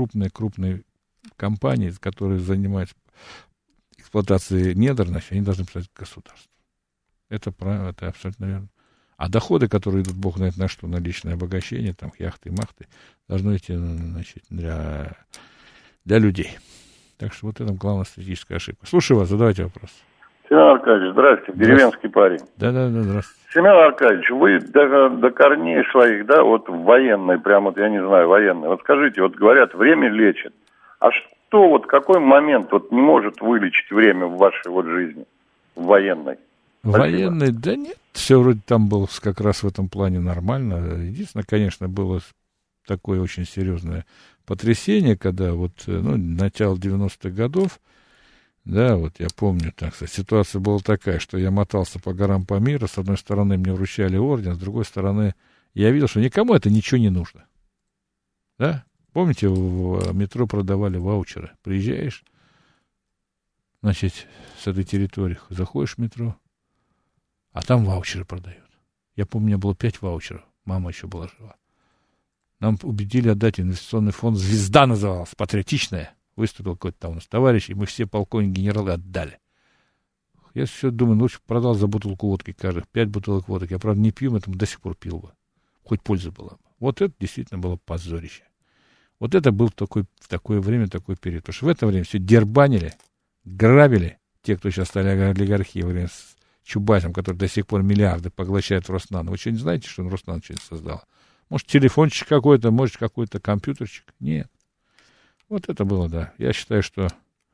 компании, которые занимаются эксплуатацией недр, они должны представить государство. Это правильно, это абсолютно верно. А доходы, которые идут, бог знает на что, на личное обогащение, там, яхты, махты, должны идти, значит, для людей. Так что вот это главная стратегическая ошибка. Слушаю вас, задавайте вопрос. Семен Аркадьевич, здравствуйте, деревенский парень. Да, здравствуйте. Семен Аркадьевич, вы до корней своих, да, вот военный, прям вот, я не знаю, военный. Вот скажите, вот говорят, время лечит. А что, вот какой момент вот не может вылечить время в вашей вот жизни, в военной? Военный, да нет, все вроде там было как раз в этом плане нормально. Единственное, конечно, было такое очень серьезное потрясение, когда вот, начало 90-х годов, да, вот я помню, так сказать, ситуация была такая, что я мотался по горам Памира, с одной стороны мне вручали орден, с другой стороны я видел, что никому это ничего не нужно, да. Помните, в метро продавали ваучеры, приезжаешь, значит, с этой территории, заходишь в метро, а там ваучеры продают. Я помню, у меня было 5 ваучеров, мама еще была жива. Нам убедили отдать инвестиционный фонд «Звезда» назывался, патриотичная. Выступил какой-то там у нас товарищ, и мы все полковники, генералы отдали. Я все думаю, лучше продал за бутылку водки каждых, 5 бутылок водки. Я, правда, не пью, это до сих пор пил бы. Хоть польза была бы. Вот это действительно было позорище. Вот это был в такое время, такой период. Потому что в это время все дербанили, грабили. Те, кто сейчас стали олигархией во время с Чубайсом, который до сих пор миллиарды поглощает в Роснано. Вы что, не знаете, что Роснано что-нибудь создал? Может, телефончик какой-то, может, какой-то компьютерчик? Нет. Вот это было, да. Я считаю, что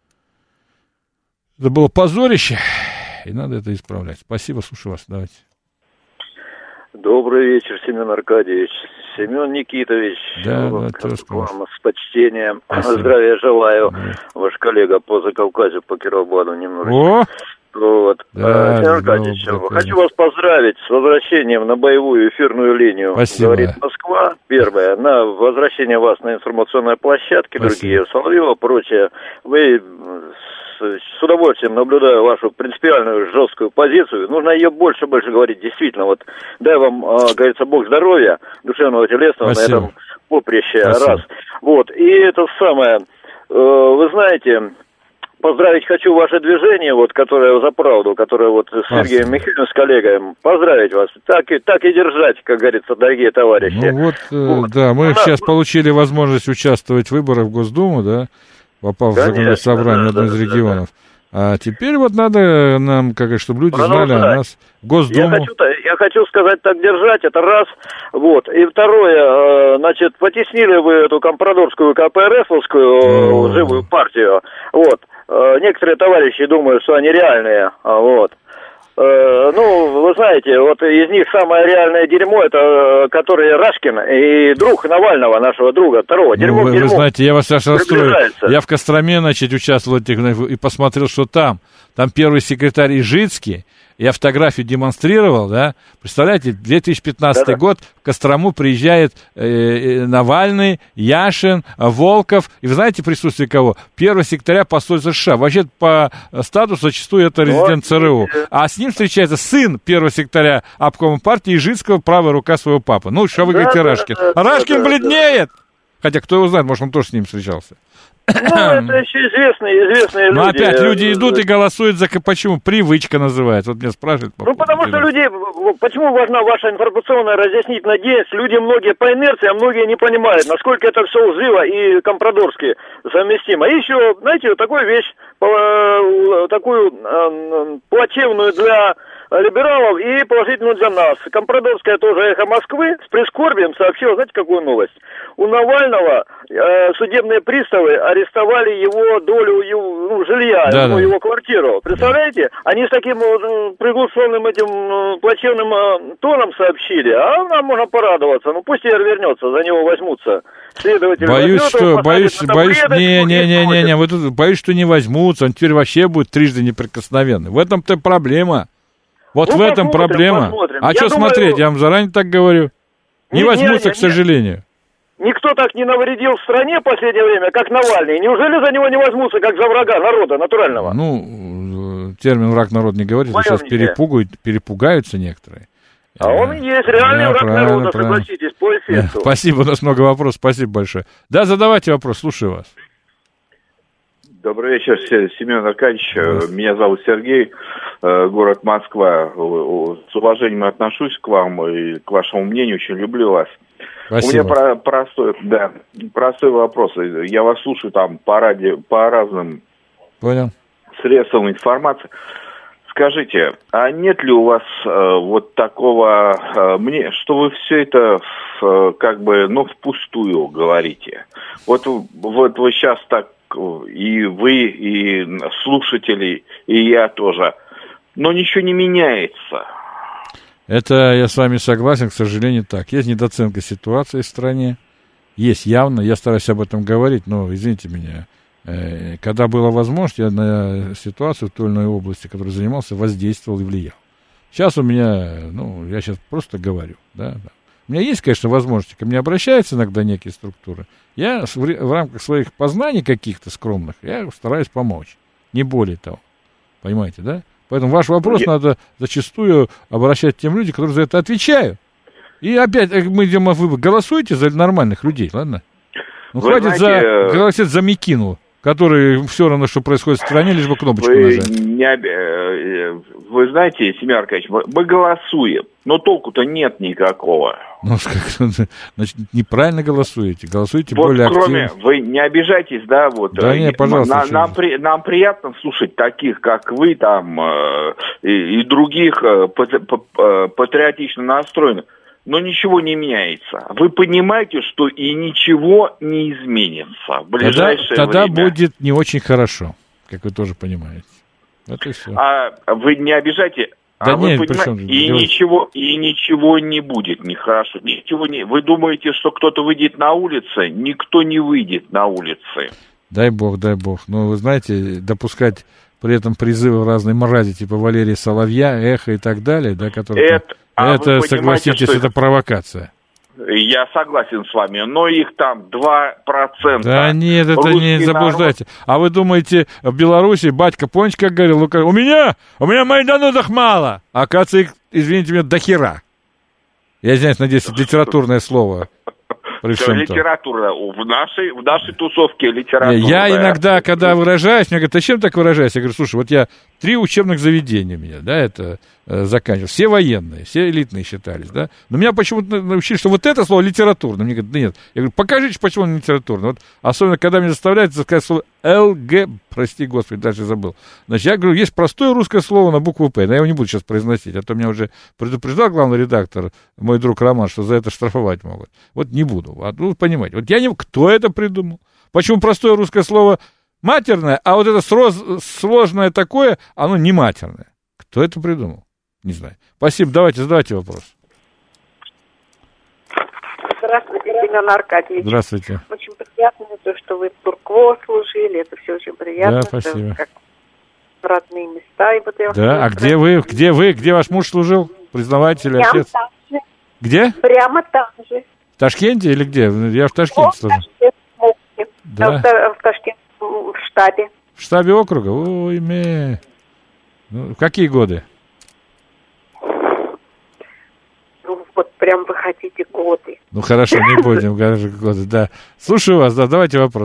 это было позорище, и надо это исправлять. Спасибо, слушаю вас. Давайте. Добрый вечер, Семен Аркадьевич. Семен Никитович. Да, вам с почтением. Спасибо. Здравия желаю. Да. Ваш коллега по Закавказью, по Кировграду немножечко. Вот. Да, Семен Аркадьевич, хочу вас поздравить с возвращением на боевую эфирную линию. Спасибо. Говорит Москва. Первое, на возвращение вас на информационной площадке, другие Соловьева, прочее. Вы с удовольствием наблюдаю вашу принципиальную жесткую позицию. Нужно ее больше говорить. Действительно, вот дай вам, говорится, Бог здоровья, душевного, телесного. Спасибо. На этом поприще. Спасибо. Раз. Вот. И это самое, вы знаете, поздравить хочу ваше движение, вот, которое за правду, которое вот с Сергеем Михайловичем, с коллегой, поздравить вас. Так и держать, как говорится, дорогие товарищи. Ну да, мы сейчас получили возможность участвовать в выборах в Госдуму, да, попав в законодательное собрание одной из регионов. А теперь вот надо нам, чтобы люди знали о нас, Госдуму. Я хочу сказать, так держать, это раз. Вот. И второе, значит, потеснили вы эту компрадорскую КПРФовскую живую партию. Вот. Некоторые товарищи думают, что они реальные. Вот. Вы знаете, вот из них самое реальное дерьмо, это который Рашкин и друг Навального, нашего друга, второго. Дерьмо, вы знаете, я вас сейчас расстрою. Я в Костроме, участвовал и посмотрел, что там первый секретарь Ижицкий. Я фотографию демонстрировал, да, представляете, 2015 год, в Кострому приезжает Навальный, Яшин, Волков, и вы знаете присутствие кого? Первого секретаря посольства США, вообще по статусу зачастую это резидент ЦРУ, а с ним встречается сын первого секретаря обкома партии Ижицкого, правая рука своего папы. Ну, что вы говорите, Рашкин? Рашкин бледнеет! Хотя, кто его знает, может, он тоже с ним встречался. Это еще известные люди. Но опять люди идут и голосуют за... Почему? Привычка называется. Вот меня спрашивают. Потому что люди... Почему важна ваша информационная разъяснительная деятельность? Люди многие по инерции, а многие не понимают, насколько это все лживо и компрадорски совместимо. И еще, знаете, такую вещь, такую плачевную для либералов и положительную для нас. Компрадорская тоже «Эхо Москвы» с прискорбием сообщила, знаете, какую новость? У Навального судебные приставы арестовали его долю жилья, его квартиру. Представляете? Они с таким приглушенным этим плачевным тоном сообщили, а нам можно порадоваться. Ну пусть ЕР вернется, за него возьмутся. Следователь боюсь, что не возьмутся, он теперь вообще будет трижды неприкосновенный. В этом-то проблема. Вот в этом проблема. Посмотрим. А что смотреть? Я вам заранее так говорю. Не возьмутся, к сожалению. Никто так не навредил в стране в последнее время, как Навальный. Неужели за него не возьмутся, как за врага народа натурального? Термин «враг народа» не говорит, сейчас перепугаются некоторые. А он и есть реальный враг народа, согласитесь, по эффекту. Спасибо, у нас много вопросов, спасибо большое. Да, задавайте вопрос, слушаю вас. Добрый вечер, Семен Аркадьевич. Меня зовут Сергей, город Москва. С уважением отношусь к вам и к вашему мнению, очень люблю вас. Спасибо. У меня простой вопрос. Я вас слушаю там по разным средствам информации. Скажите, а нет ли у вас вот такого мнения, что вы все это впустую говорите? Вот вы сейчас так, и вы, и слушатели, и я тоже, но ничего не меняется. Это я с вами согласен, к сожалению, так. Есть недооценка ситуации в стране, есть явно, я стараюсь об этом говорить, но, извините меня, когда была возможность, я на ситуацию в той или иной области, которой занимался, воздействовал и влиял. Сейчас у меня, я сейчас просто говорю, да. У меня есть, конечно, возможности, ко мне обращаются иногда некие структуры. Я в рамках своих познаний каких-то скромных, я стараюсь помочь, не более того. Понимаете, да? Поэтому ваш вопрос надо зачастую обращать к тем людям, которые за это отвечают. И опять мы идем, вы голосуете за нормальных людей, ладно? Хватит голосовать за Микину, который все равно, что происходит в стране, лишь бы кнопочку нажать. Вы знаете, Семен Аркадьевич, мы голосуем, но толку-то нет никакого. Значит, неправильно голосуете. Голосуйте более активно. Вы не обижайтесь, да, вот. Да нет, пожалуйста. Нам приятно слушать таких, как вы, там, и других патриотично настроенных. Но ничего не меняется. Вы понимаете, что и ничего не изменится в ближайшее тогда время. Будет не очень хорошо, как вы тоже понимаете. Это и все. А вы не обижайте. Да вы нет, понимаете, и ничего не будет нехорошо. Вы думаете, что кто-то выйдет на улицы? Никто не выйдет на улицы. Дай бог. Но вы знаете, допускать при этом призывы разной мрази, типа Валерия Соловья, Эхо и так далее, да, которые... Это, согласитесь, это провокация. Я согласен с вами, но их там 2%. Да нет, это не заблуждайте. А вы думаете, в Беларуси батька, помните, как говорил Лукашенко, у меня майданудах мало, а оказывается их, извините меня, до хера. Я извиняюсь, надеюсь, это литературное слово. Литература. В нашей тусовке литература. Я иногда, когда выражаюсь, мне говорят, а чем так выражаюсь? Я говорю, слушай, вот я 3 учебных заведения у меня, да, это заканчивал. Все военные, все элитные считались, да. Но меня почему-то научили, что вот это слово литературно. Мне говорят, да нет. Я говорю, покажите, почему оно литературно. Вот особенно, когда мне заставляют сказать слово ЛГ, прости господи, дальше забыл. Значит, я говорю, есть простое русское слово на букву П, но я его не буду сейчас произносить, а то меня уже предупреждал главный редактор, мой друг Роман, что за это штрафовать могут. Вот не буду. Ну, понимаете, вот я не... Кто это придумал? Почему простое русское слово матерное, а вот это сложное такое, оно не матерное? Кто это придумал? Не знаю. Спасибо, давайте, задавайте вопрос. Здравствуйте, Семен Аркадьевич. Здравствуйте. Очень приятно, то, что вы в Туркво служили, это все очень приятно. Да, спасибо. Как родные места. И вот я да, а где вы, где ваш муж служил? Признаватель или отец? Там же. Где? Прямо там же. В Ташкенте или где? Я в Ташкенте служил. Да. В Ташкенте, в штабе. В штабе округа? Ой, Ну, какие годы? Ну, вот прям вы хотите годы. Ну, хорошо, не будем говорить годы, да. Слушаю вас, да, задавайте вопрос.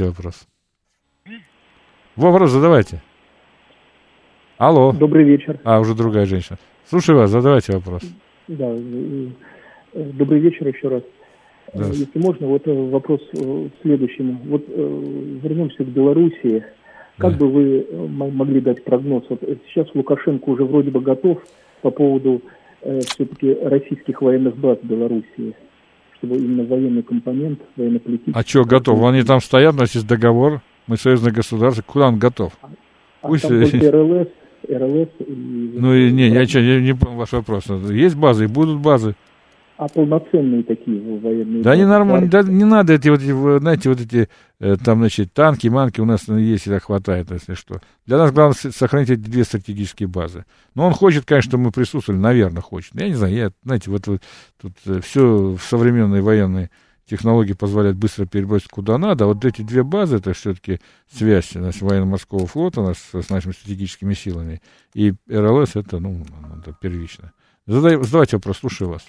Вопрос задавайте. Алло. Добрый вечер. Уже другая женщина. Слушаю вас, задавайте вопрос. Да, добрый вечер еще раз. Да. Если можно, вот вопрос к следующему. Вот вернемся к Белоруссии. Как бы вы могли дать прогноз? Вот сейчас Лукашенко уже вроде бы готов по поводу все-таки российских военных баз в Белоруссии, чтобы именно военный компонент, военно-политический... А что готов? Они там стоят, у нас есть договор, мы союзное государство, куда он готов? Пусть... там только РЛС и... Ну, я не понял ваш вопрос. Есть базы и будут базы. А полноценные такие военные... Да, они нормально, да, не надо эти, знаете, вот эти, там, значит, танки, манки у нас есть, всегда хватает, если что. Для нас главное сохранить эти 2 стратегические базы. Но он хочет, конечно, чтобы мы присутствовали, наверное, хочет. Я не знаю, знаете, вот тут все современные военные технологии позволяют быстро перебросить куда надо, а вот эти 2 базы, это все-таки связь военно-морского флота с нашими стратегическими силами, и РЛС, это, это первично. Задавайте вопрос, слушаю вас.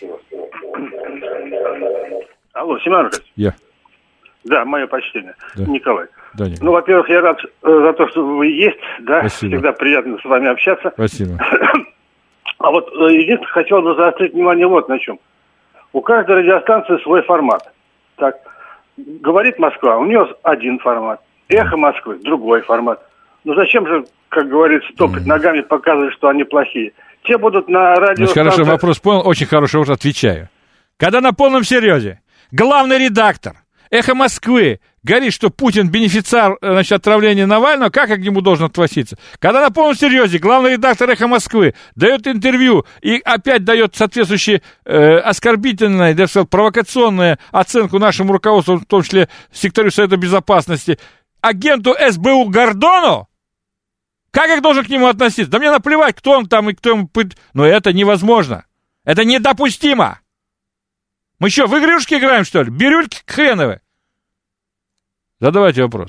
Алло, Семен Аркадьевич. Я. Да, мое почтение. Да. Николай. Даня. Ну, во-первых, я рад за то, что вы есть, да, Спасибо. Всегда приятно с вами общаться. Спасибо. А вот единственное, хотел бы заострить внимание вот на чем. У каждой радиостанции свой формат. Так, говорит Москва, у нее один формат. Эхо Москвы, другой формат. Ну зачем же, как говорится, топать ногами, показывать, что они плохие? Те будут на радиостанции... Хороший вопрос понял, очень хороший вопрос, отвечаю. Когда на полном серьезе главный редактор «Эхо Москвы» говорит, что Путин бенефициар, значит, отравления Навального, как к нему должен относиться? Когда на полном серьезе главный редактор «Эхо Москвы» дает интервью и опять дает соответствующую оскорбительную, я бы сказал, провокационную оценку нашему руководству, в том числе секретарю Совета Безопасности, агенту СБУ Гордону, как я должен к нему относиться? Да мне наплевать, кто он там и кто ему... Но это невозможно. Это недопустимо. Мы что, в игрушки играем, что ли? Бирюльки хреновы. Задавайте вопрос.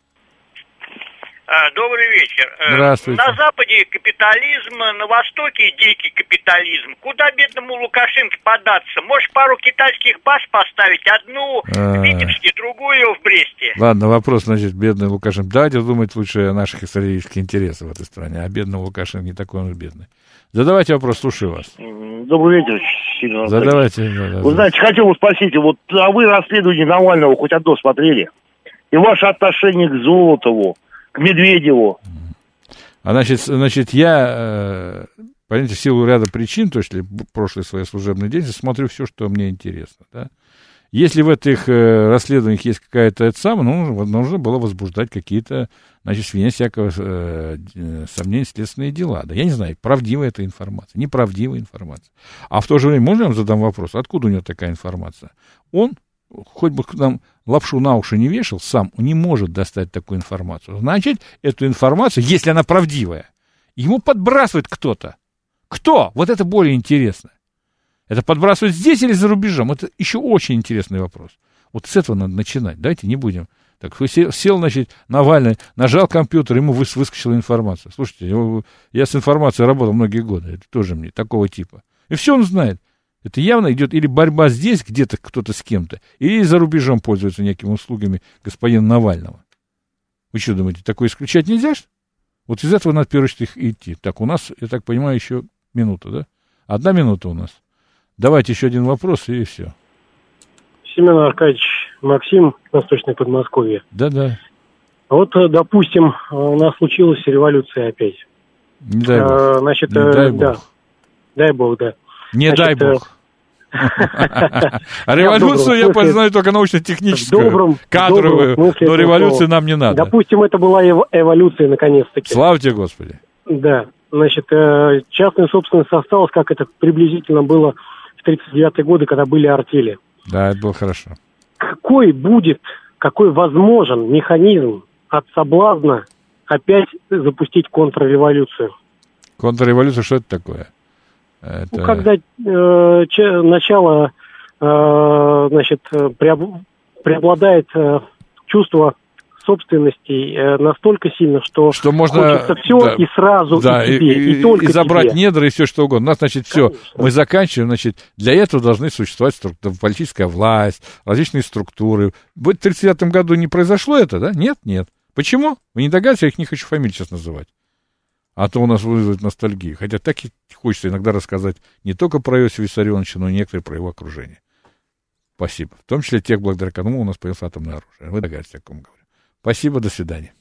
Добрый вечер. Здравствуйте. На Западе капитализм, на Востоке дикий капитализм. Куда бедному Лукашенко податься? Может, пару китайских баз поставить? Одну в Витебске, другую в Бресте? Ладно, вопрос, значит, бедный Лукашенко. Давайте думать лучше о наших стратегических интересах в этой стране. А бедный Лукашенко не такой он и бедный. Задавайте вопрос, слушаю вас. Добрый вечер, Семен. Задавайте. Вы знаете, хотел бы спросить, вот, а вы расследование Навального хоть одно смотрели? И ваше отношение к Золотову, к Медведеву? Значит, я, понимаете, в силу ряда причин, то есть прошлой своей служебной деятельности, смотрю все, что мне интересно, да. Если в этих расследованиях есть какая-то нужно было возбуждать какие-то, значит, вне всякого сомнения следственные дела. Да, я не знаю, правдивая эта информация, неправдивая информация. А в то же время, можно я вам задам вопрос, откуда у него такая информация? Он, хоть бы нам лапшу на уши не вешал, сам не может достать такую информацию. Значит, эту информацию, если она правдивая, ему подбрасывает кто-то. Кто? Вот это более интересно. Это подбрасывать здесь или за рубежом? Это еще очень интересный вопрос. Вот с этого надо начинать. Давайте не будем. Так, сел, значит, Навальный, нажал компьютер, ему выскочила информация. Слушайте, я с информацией работал многие годы. Это тоже мне такого типа. И все он знает. Это явно идет или борьба здесь, где-то кто-то с кем-то, или за рубежом пользуется некими услугами господина Навального. Вы что думаете, такое исключать нельзя? Вот из этого надо, в первую очередь, идти. Так, у нас, я так понимаю, еще минута, да? 1 минута у нас. Давайте еще один вопрос, и все. Семен Аркадьевич, Максим, Восточное Подмосковье. Да. Вот, допустим, у нас случилась революция опять. Не дай бог. Значит, не дай бог. Да. Дай бог, да. Не дай бог. А революцию я познаю только научно-техническую, кадровую, но революции нам не надо. Допустим, это была эволюция, наконец-таки. Слава тебе, Господи. Да. Значит, частная собственность осталась, как это приблизительно было в 1939-е годы, когда были артели. Да, это было хорошо. Какой возможен механизм от соблазна опять запустить контрреволюцию? Контрреволюция, что это такое? Ну, когда начало, значит, преобладает чувство собственности настолько сильно, что можно хочется все, да, и сразу, да, и тебе, и только и забрать тебе. недра, и все что угодно. У нас, значит, все, мы заканчиваем, значит, для этого должны существовать политическая власть, различные структуры. В 1939 году не произошло это, да? Нет. Почему? Вы не догадываетесь, я их не хочу фамилии сейчас называть. А то у нас вызовет ностальгию. Хотя так и хочется иногда рассказать не только про Иосифа Виссарионовича, но и некоторые про его окружение. Спасибо. В том числе тех, благодаря кому у нас появилось атомное оружие. Вы догадываетесь, о ком говорю. Спасибо, до свидания.